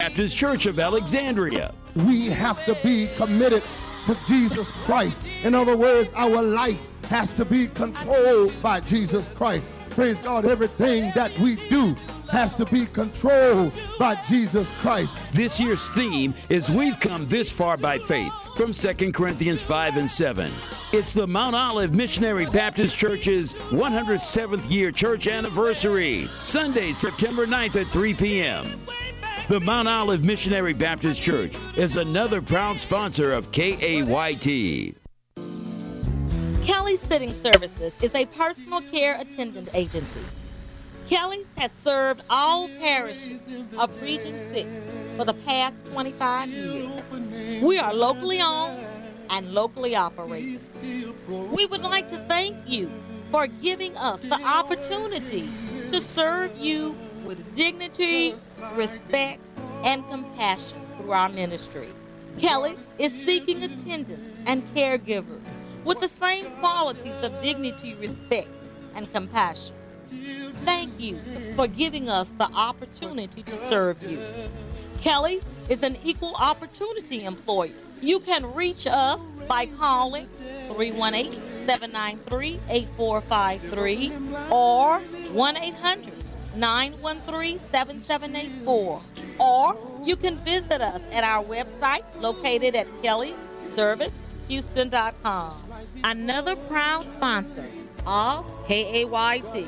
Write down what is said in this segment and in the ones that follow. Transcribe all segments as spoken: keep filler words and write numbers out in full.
Baptist Church of Alexandria. We have to be committed to Jesus Christ. In other words, our life has to be controlled by Jesus Christ. Praise God, everything that we do has to be controlled by Jesus Christ. This year's theme is We've Come This Far by Faith, from Second Corinthians five and seven. It's the Mount Olive Missionary Baptist Church's one hundred seventh year church anniversary, Sunday, September ninth at three p.m. The Mount Olive Missionary Baptist Church is another proud sponsor of K A Y T. Kelly Sitting Services is a personal care attendant agency. Kelly's has served all parishes of Region six for the past twenty-five years. We are locally owned and locally operated. We would like to thank you for giving us the opportunity to serve you with dignity, respect, and compassion through our ministry. Kelly is seeking attendants and caregivers with the same qualities of dignity, respect, and compassion. Thank you for giving us the opportunity to serve you. Kelly is an equal opportunity employer. You can reach us by calling three one eight, seven nine three, eight four five three or one eight hundred, nine one three, seven seven eight four. Or you can visit us at our website located at kelly service houston dot com. Another proud sponsor of K A Y T.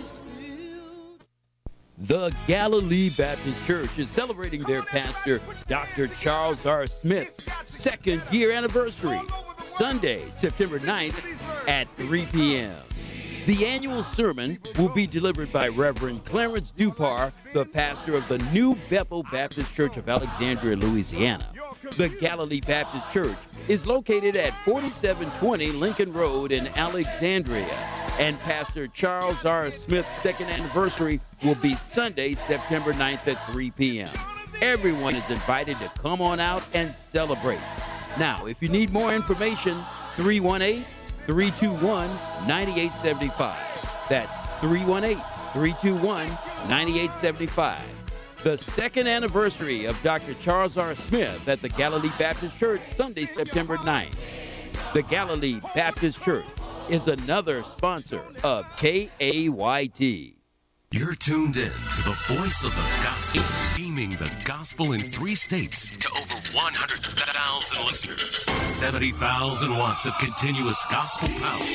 The Galilee Baptist Church is celebrating their pastor, Doctor Charles R. Smith's second year anniversary, Sunday, September ninth at three p.m. The annual sermon will be delivered by Reverend Clarence Dupar, the pastor of the New Bethel Baptist Church of Alexandria, Louisiana. The Galilee Baptist Church is located at forty-seven twenty Lincoln Road in Alexandria, and Pastor Charles R. Smith's second anniversary will be Sunday, September ninth at three p.m. Everyone is invited to come on out and celebrate. Now, if you need more information, three one eight, three two one, nine eight seven five. That's three one eight, three two one, nine eight seven five. The second anniversary of Doctor Charles R. Smith at the Galilee Baptist Church, Sunday, September ninth. The Galilee Baptist Church is another sponsor of K A Y T. You're tuned in to the voice of the gospel, beaming the gospel in three states to over one hundred thousand listeners. seventy thousand watts of continuous gospel power.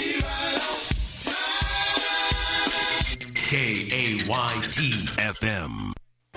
K A Y T F M.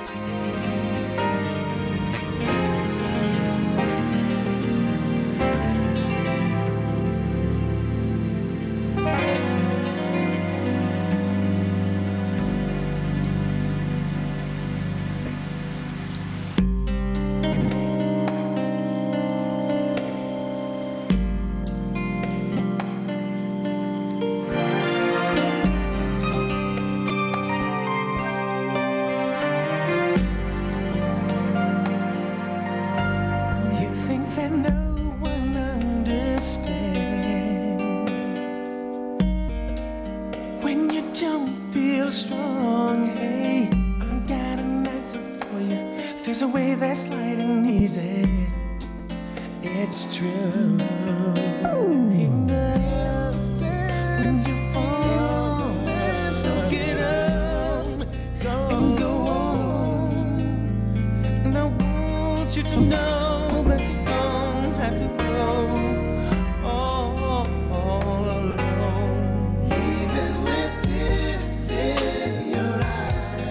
There's a way that's light and easy. It's true. He understands you fall, so get up and go on. And I want you to know that you don't have to go all, all alone. Even with tears in your eyes.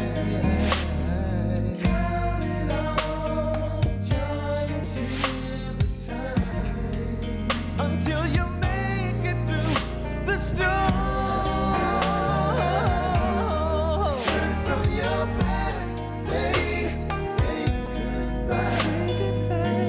Until you make it through the storm. Turn from your past, say, say goodbye. Say goodbye.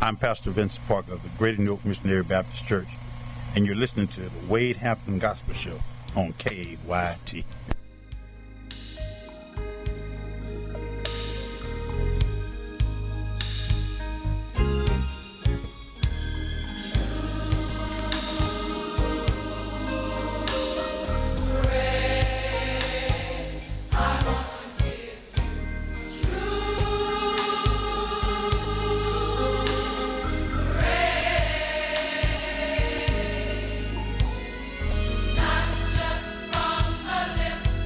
I'm Pastor Vince Parker of the Greater New York Missionary Baptist Church, and you're listening to the Wade Hampton Gospel Show on K A Y T. Not just from the lips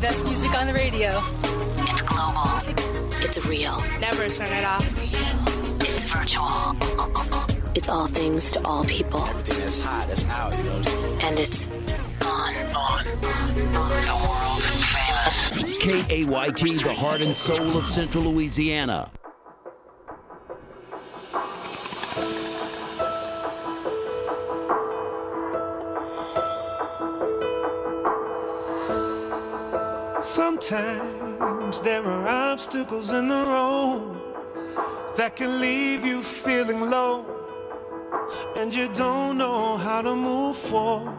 best music on the radio. It's global. It's real. Never turn it off. It's virtual. It's all things to all people. Everything that's hot, that's out, you know. And it's on. On. The world famous. K A Y T, the heart and soul of Central Louisiana. Sometimes there are obstacles in the road that can leave you feeling low, and you don't know how to move forward.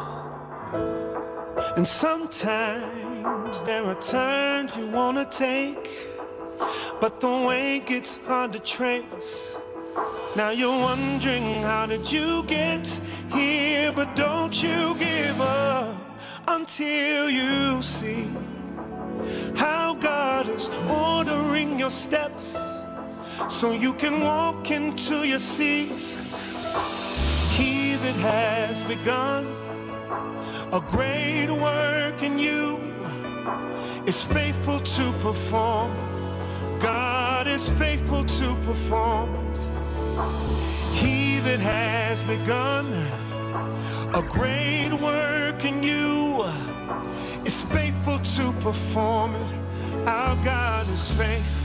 And sometimes there are turns you want to take, but the way gets hard to trace. Now you're wondering, how did you get here? But don't you give up until you see how God is ordering your steps, so you can walk into your season. He that has begun a great work in you is faithful to perform. God is faithful to perform it. He that has begun a great work in you is faithful to perform it. Our God is faithful.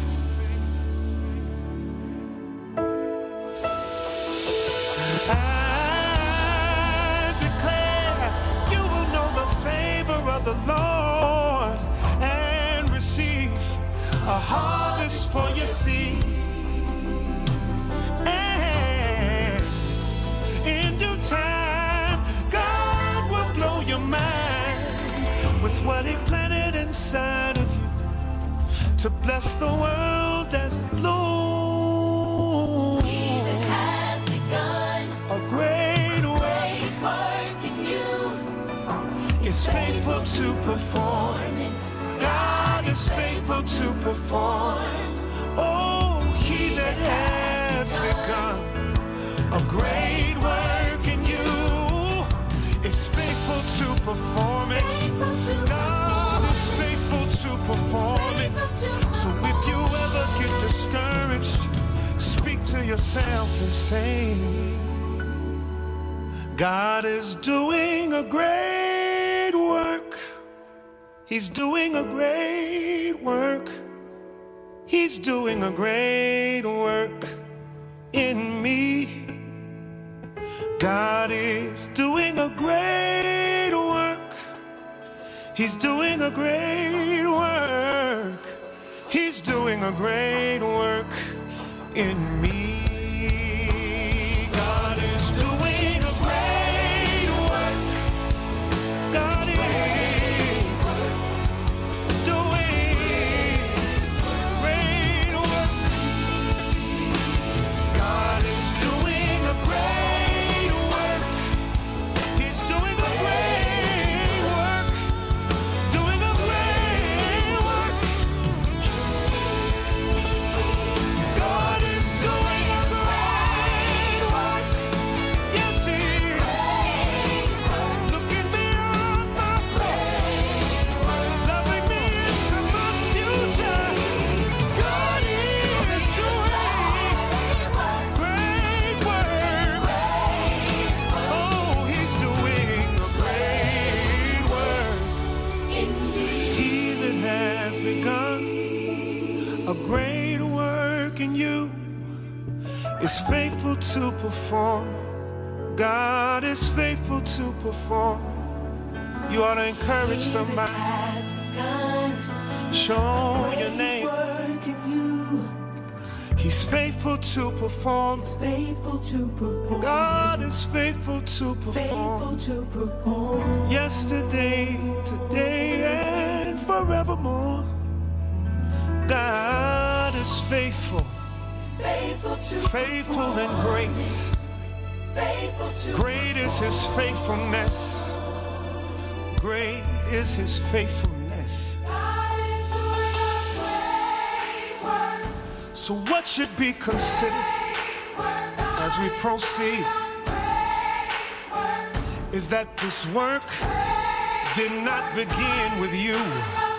I declare you will know the favor of the Lord and receive a harvest for your seed. And in due time, God will blow your mind with what He planted inside of you to bless the world as it blooms. He that has begun a great work, great work in you is faithful to perform it. God is faithful to perform. Oh, He that has begun a great work in you is faithful to perform it. God is faithful to perform it. So if you ever get discouraged, speak to yourself and say, God is doing a great work. He's doing a great work. He's doing a great work in me. God is doing a great work. He's doing a great work. He's doing a great work in me. God is doing a great work. God is doing great work. God is doing a great work. He's doing a great work. Doing a great work. God is doing a great work. Yes, He is. Looking beyond my past, loving me into my future. God is doing great work. Oh, He's doing a great work. He that has begun a great work in you is faithful to perform. God is faithful to perform. You ought to encourage somebody. Show your neighbor He's faithful to perform. God is faithful to perform. Yesterday, today, and forevermore. God is faithful. Faithful and great. Great is His faithfulness. Great is His faithfulness. So what should be considered as we proceed is that this work did not begin with you.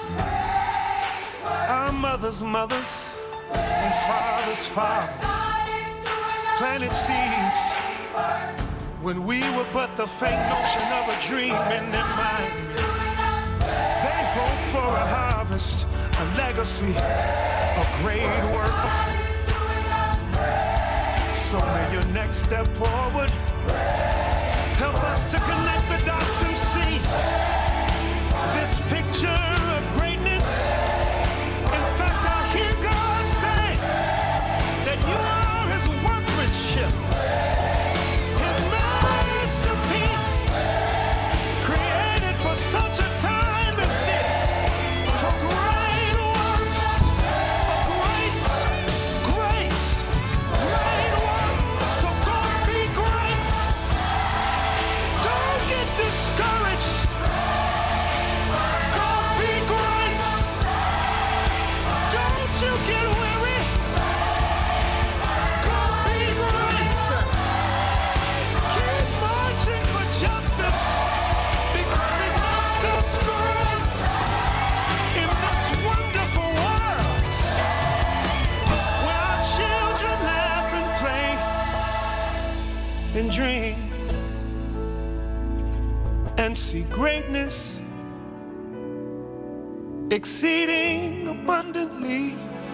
our mothers' mothers and fathers' fathers planted seeds when we were but the faint notion of a dream in their mind. They hope for a harvest, a legacy, a great work. So may your next step forward help us to connect the dots and see this picture of greatness. In fact, I hear God say that you are his workmanship, his masterpiece, created for such a time as this, for great works, a great, great, great work. So go be great. Don't get discouraged. Go be great. Don't you get weary. Go be great. Keep marching for justice because it makes us great in this wonderful world where our children laugh and play and dream and see greatness exceeding abundantly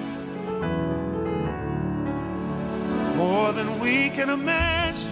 more than we can imagine.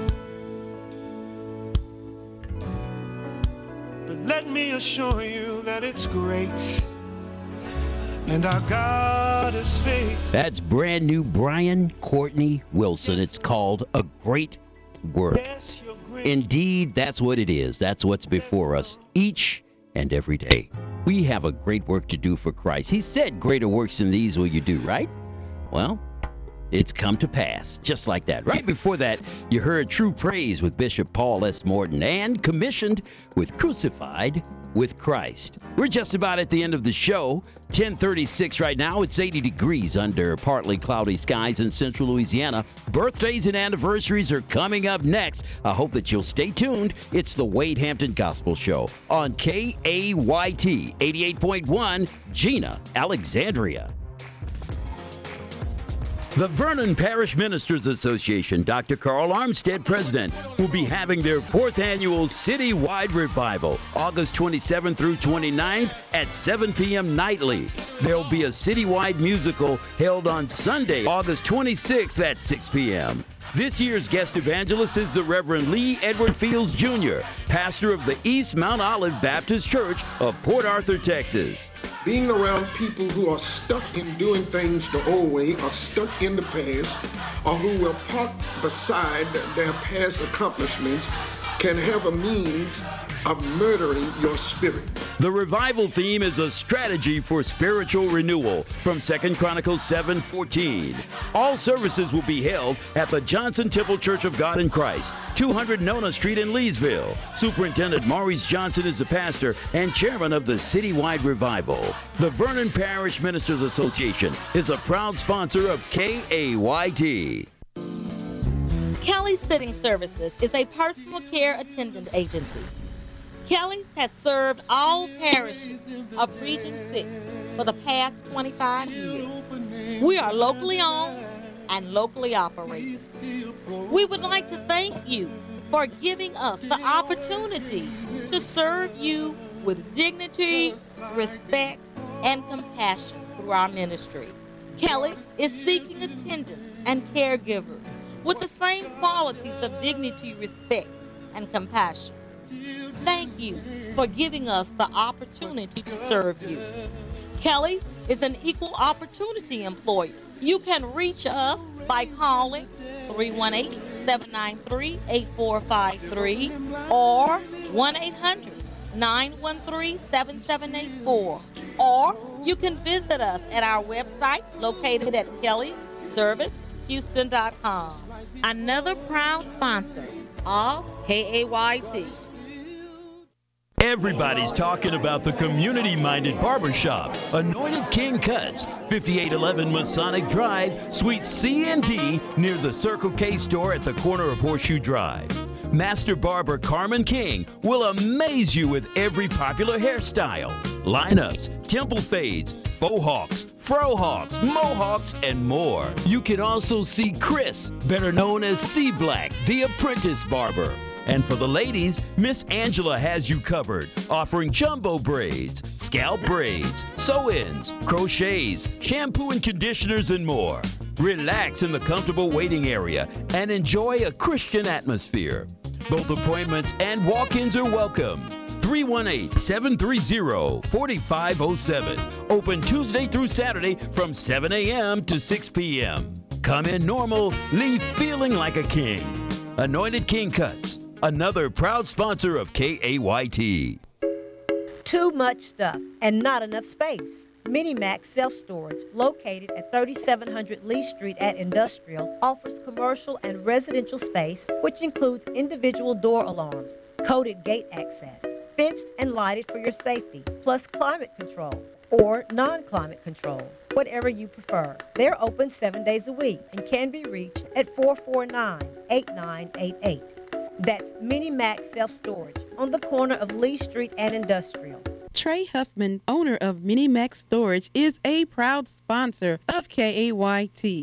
But let me assure you that it's great, and our God is faithful. That's brand new Brian Courtney Wilson. It's called A Great Work. Yes, you're great. Indeed, that's what it is. That's what's before us each and every day. We have a great work to do for Christ. He said, greater works than these will you do, right? Well, it's come to pass, just like that. Right before that, you heard True Praise with Bishop Paul S. Morton and Commissioned with Crucified with Christ. We're just about at the end of the show. ten thirty-six right now. It's eighty degrees under partly cloudy skies in central Louisiana. Birthdays and anniversaries are coming up next. I hope that you'll stay tuned. It's the Wade Hampton Gospel Show on K A Y T eighty-eight point one, Gina, Alexandria. The Vernon Parish Ministers Association, Doctor Carl Armstead, president, will be having their fourth annual citywide revival, August twenty-seventh through twenty-ninth at seven p.m. nightly. There'll be a citywide musical held on Sunday, August twenty-sixth at six p.m. This year's guest evangelist is the Reverend Lee Edward Fields, Junior, pastor of the East Mount Olive Baptist Church of Port Arthur, Texas. Being around people who are stuck in doing things the old way, or stuck in the past, or who will park beside their past accomplishments, can have a means of murdering your spirit. The revival theme is a strategy for spiritual renewal from Second Chronicles seven fourteen. All services will be held at the Johnson Temple Church of God in Christ, two hundred Nona Street in Leesville. Superintendent Maurice Johnson is the pastor and chairman of the Citywide Revival. The Vernon Parish Ministers Association is a proud sponsor of K A Y T. Kelly's Sitting Services is a personal care attendant agency. Kelly's has served all parishes of Region six for the past twenty-five years. We are locally owned and locally operated. We would like to thank you for giving us the opportunity to serve you with dignity, respect, and compassion through our ministry. Kelly is seeking attendants and caregivers with the same qualities of dignity, respect, and compassion. Thank you for giving us the opportunity to serve you. Kelly is an equal opportunity employer. You can reach us by calling three one eight, seven nine three, eight four five three or one eight hundred, nine one three, seven seven eight four. Or you can visit us at our website located at kelly service houston dot com. Another proud sponsor of K A Y T. Everybody's talking about the community-minded barbershop, Anointed King Cuts, fifty-eight eleven Masonic Drive, Suite C and D, near the Circle K store at the corner of Horseshoe Drive. Master barber Carmen King will amaze you with every popular hairstyle. lineups, temple fades, faux hawks, fro hawks, mohawks, and more. You can also see Chris, better known as C Black, the apprentice barber. And for the ladies, Miss Angela has you covered, offering jumbo braids, scalp braids, sew-ins, crochets, shampoo and conditioners, and more. Relax in the comfortable waiting area and enjoy a Christian atmosphere. Both appointments and walk-ins are welcome. three one eight, seven three zero, four five zero seven. Open Tuesday through Saturday from seven a.m. to six p.m. Come in normal, leave feeling like a king. Anointed King Cuts, another proud sponsor of K A Y T. Too much stuff and not enough space. Minimax Self-Storage, located at thirty-seven hundred Lee Street at Industrial, offers commercial and residential space, which includes individual door alarms, coded gate access, fenced and lighted for your safety, plus climate control or non-climate control, whatever you prefer. They're open seven days a week and can be reached at four four nine, eight nine eight eight. That's Minimax Self-Storage on the corner of Lee Street and Industrial. Trey Huffman, owner of Minimax Storage, is a proud sponsor of K A Y T.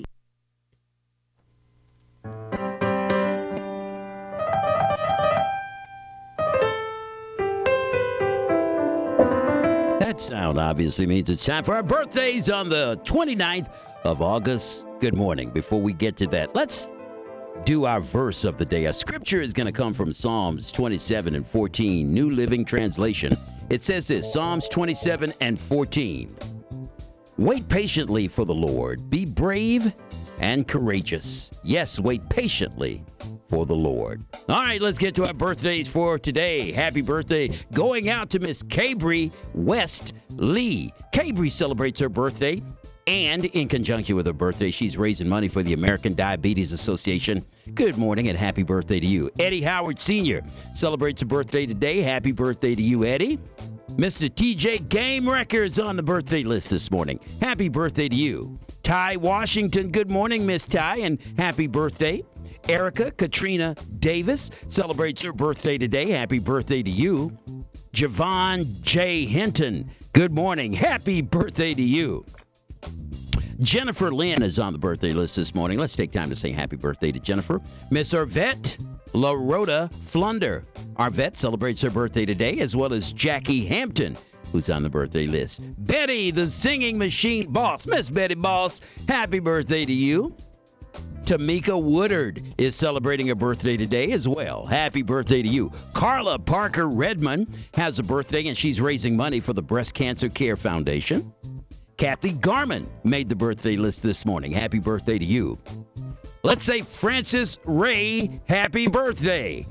That sound obviously means it's time for our birthdays on the twenty-ninth of August. Good morning. Before we get to that, let's do our verse of the day. Our scripture is going to come from Psalms twenty-seven and fourteen, New Living Translation. It says this, Psalms twenty-seven and fourteen. Wait patiently for the Lord. Be brave and courageous. Yes, wait patiently for the Lord. All right, let's get to our birthdays for today. Happy birthday going out to Miss Cabry West Lee. Cabry celebrates her birthday, and in conjunction with her birthday, she's raising money for the American Diabetes Association. Good morning and happy birthday to you. Eddie Howard Senior celebrates a birthday today. Happy birthday to you, Eddie. Mister T J Game Records on the birthday list this morning. Happy birthday to you. Ty Washington, good morning, Miss Ty, and happy birthday. Erica Katrina Davis celebrates her birthday today. Happy birthday to you. Javon J. Hinton, good morning. Happy birthday to you. Jennifer Lynn is on the birthday list this morning. Let's take time to say happy birthday to Jennifer. Miss Arvette LaRhoda Flunder. Arvette celebrates her birthday today, as well as Jackie Hampton, who's on the birthday list. Betty, the singing machine boss. Miss Betty Boss, happy birthday to you. Tamika Woodard is celebrating her birthday today as well. Happy birthday to you. Carla Parker Redmond has a birthday, and she's raising money for the Breast Cancer Care Foundation. Kathy Garman made the birthday list this morning. Happy birthday to you. Let's say Francis Ray, happy birthday.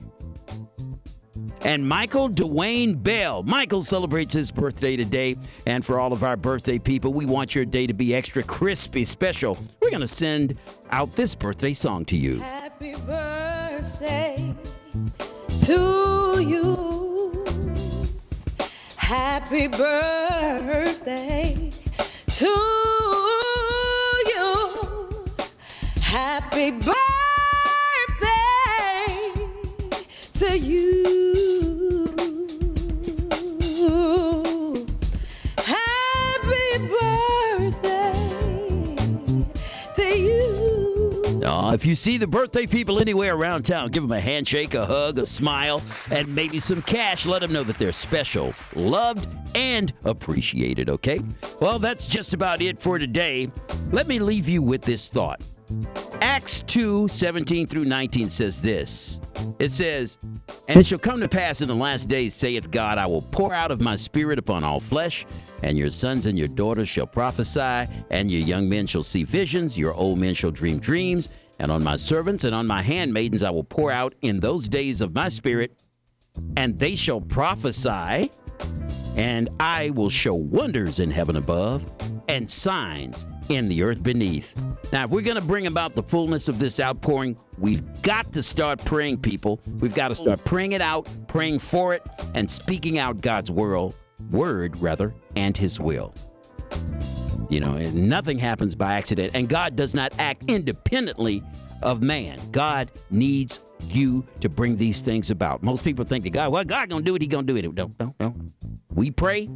And Michael Dwayne Bell. Michael celebrates his birthday today. And for all of our birthday people, we want your day to be extra crispy special. We're going to send out this birthday song to you. Happy birthday to you. Happy birthday to you. Happy birthday to you. Happy birthday to you. Uh, if you see the birthday people anywhere around town, give them a handshake, a hug, a smile, and maybe some cash. Let them know that they're special, loved, and appreciated, okay? Well, that's just about it for today. Let me leave you with this thought. Acts two, seventeen through nineteen says this. It says, "And it shall come to pass in the last days, saith God, I will pour out of my spirit upon all flesh, and your sons and your daughters shall prophesy, and your young men shall see visions, your old men shall dream dreams, and on my servants and on my handmaidens I will pour out in those days of my spirit, and they shall prophesy, and I will show wonders in heaven above, and signs in the earth beneath." Now, if we're going to bring about the fullness of this outpouring, we've got to start praying, people. We've got to start praying it out, praying for it, and speaking out God's world, word, rather, and his will. You know, and nothing happens by accident, and God does not act independently of man. God needs you to bring these things about. Most people think that God, well, God going to do it, he going to do it. Don't, don't, don't. We pray,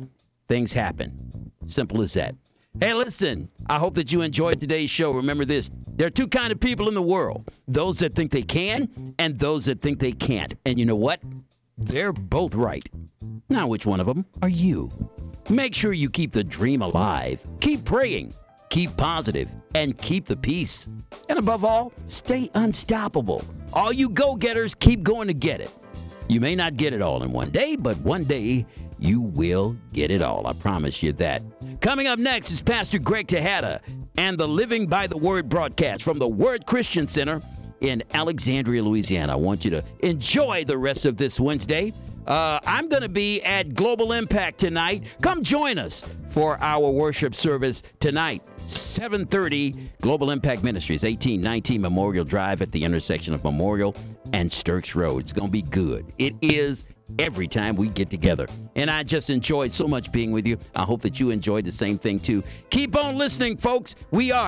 things happen. Simple as that. Hey, listen, I hope that you enjoyed today's show. Remember this, there are two kinds of people in the world, those that think they can and those that think they can't. And you know what? They're both right. Now, which one of them are you? Make sure you keep the dream alive. Keep praying, keep positive, and keep the peace. And above all, stay unstoppable. All you go-getters, keep going to get it. You may not get it all in one day, but one day you will get it all. I promise you that. Coming up next is Pastor Greg Tejada and the Living by the Word broadcast from the Word Christian Center in Alexandria, Louisiana. I want you to enjoy the rest of this Wednesday. Uh, I'm going to be at Global Impact tonight. Come join us for our worship service tonight, seven thirty, Global Impact Ministries, eighteen nineteen Memorial Drive at the intersection of Memorial and Sturks Road. It's going to be good. It is every time we get together. And I just enjoyed so much being with you. I hope that you enjoyed the same thing, too. Keep on listening, folks. We are